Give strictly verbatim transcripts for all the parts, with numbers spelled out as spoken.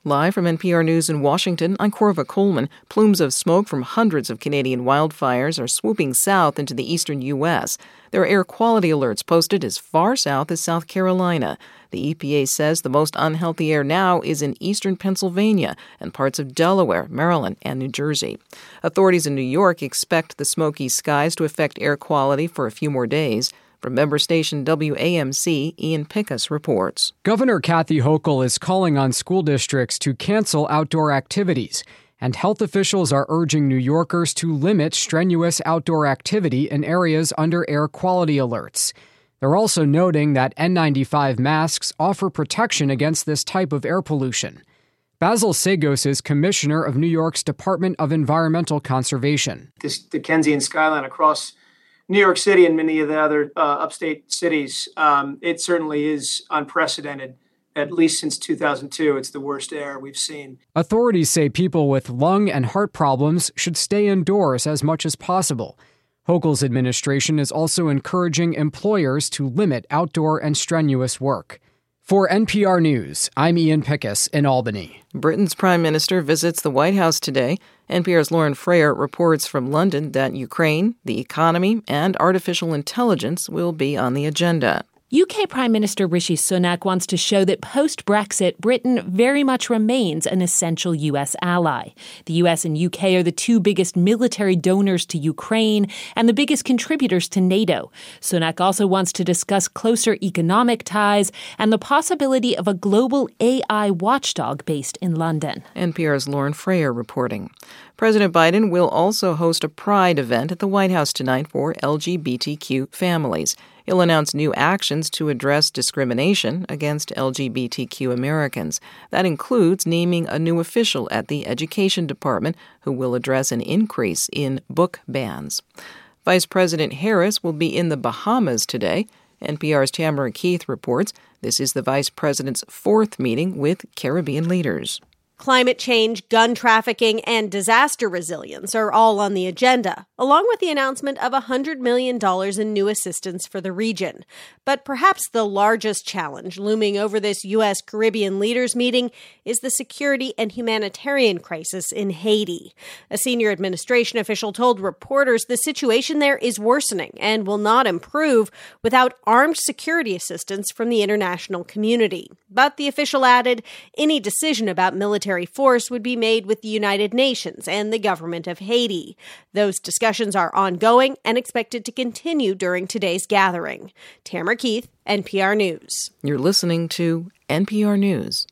Live from N P R News in Washington, I'm Corva Coleman. Plumes of smoke from hundreds of Canadian wildfires are swooping south into the eastern U S. There are air quality alerts posted as far south as South Carolina. The E P A says the most unhealthy air now is in eastern Pennsylvania and parts of Delaware, Maryland, and New Jersey. Authorities in New York expect the smoky skies to affect air quality for a few more days. From member station W A M C, Ian Pickus reports. Governor Kathy Hochul is calling on school districts to cancel outdoor activities, and health officials are urging New Yorkers to limit strenuous outdoor activity in areas under air quality alerts. They're also noting that N ninety-five masks offer protection against this type of air pollution. Basil Sagos is commissioner of New York's Department of Environmental Conservation. This Dickensian skyline across New York City and many of the other uh, upstate cities, um, it certainly is unprecedented. At least since two thousand two, it's the worst air we've seen. Authorities say people with lung and heart problems should stay indoors as much as possible. Hochul's administration is also encouraging employers to limit outdoor and strenuous work. For N P R News, I'm Ian Pickus in Albany. Britain's Prime Minister visits the White House today. N P R's Lauren Frayer reports from London that Ukraine, the economy, and artificial intelligence will be on the agenda. U K Prime Minister Rishi Sunak wants to show that post-Brexit, Britain very much remains an essential U S ally. The U S and U K are the two biggest military donors to Ukraine and the biggest contributors to NATO. Sunak also wants to discuss closer economic ties and the possibility of a global A I watchdog based in London. N P R's Lauren Frayer reporting. President Biden will also host a Pride event at the White House tonight for L G B T Q families. He'll announce new actions to address discrimination against L G B T Q Americans. That includes naming a new official at the Education Department who will address an increase in book bans. Vice President Harris will be in the Bahamas today. N P R's Tamara Keith reports this is the vice president's fourth meeting with Caribbean leaders. Climate change, gun trafficking, and disaster resilience are all on the agenda, along with the announcement of one hundred million dollars in new assistance for the region. But perhaps the largest challenge looming over this U S Caribbean leaders meeting is the security and humanitarian crisis in Haiti. A senior administration official told reporters the situation there is worsening and will not improve without armed security assistance from the international community. But the official added any decision about military force would be made with the United Nations and the government of Haiti. Those discussions are ongoing and expected to continue during today's gathering. Tamara Keith, N P R News. You're listening to N P R News.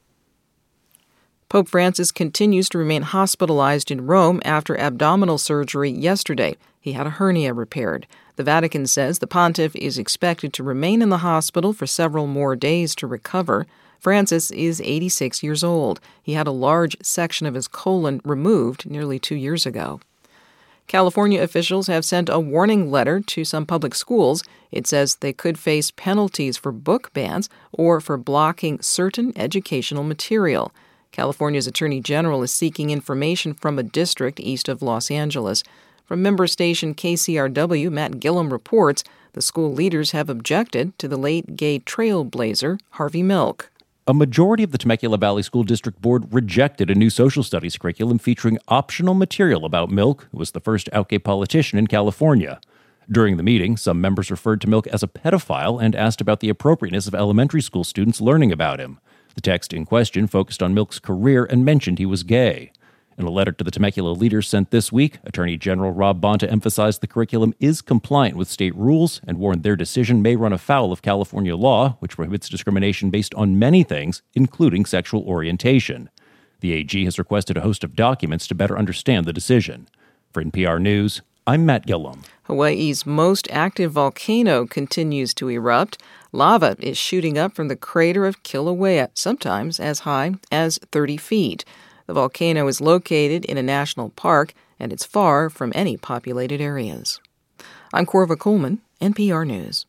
Pope Francis continues to remain hospitalized in Rome after abdominal surgery yesterday. He had a hernia repaired. The Vatican says the pontiff is expected to remain in the hospital for several more days to recover. Francis is eighty-six years old. He had a large section of his colon removed nearly two years ago. California officials have sent a warning letter to some public schools. It says they could face penalties for book bans or for blocking certain educational material. California's Attorney General is seeking information from a district east of Los Angeles. From member station K C R W, Matt Gillum reports the school leaders have objected to the late gay trailblazer, Harvey Milk. A majority of the Temecula Valley School District Board rejected a new social studies curriculum featuring optional material about Milk, who was the first out gay politician in California. During the meeting, some members referred to Milk as a pedophile and asked about the appropriateness of elementary school students learning about him. The text in question focused on Milk's career and mentioned he was gay. In a letter to the Temecula leaders sent this week, Attorney General Rob Bonta emphasized the curriculum is compliant with state rules and warned their decision may run afoul of California law, which prohibits discrimination based on many things, including sexual orientation. The A G has requested a host of documents to better understand the decision. For N P R News, I'm Matt Gillum. Hawaii's most active volcano continues to erupt. Lava is shooting up from the crater of Kilauea, sometimes as high as thirty feet. The volcano is located in a national park, and it's far from any populated areas. I'm Corva Coleman, N P R News.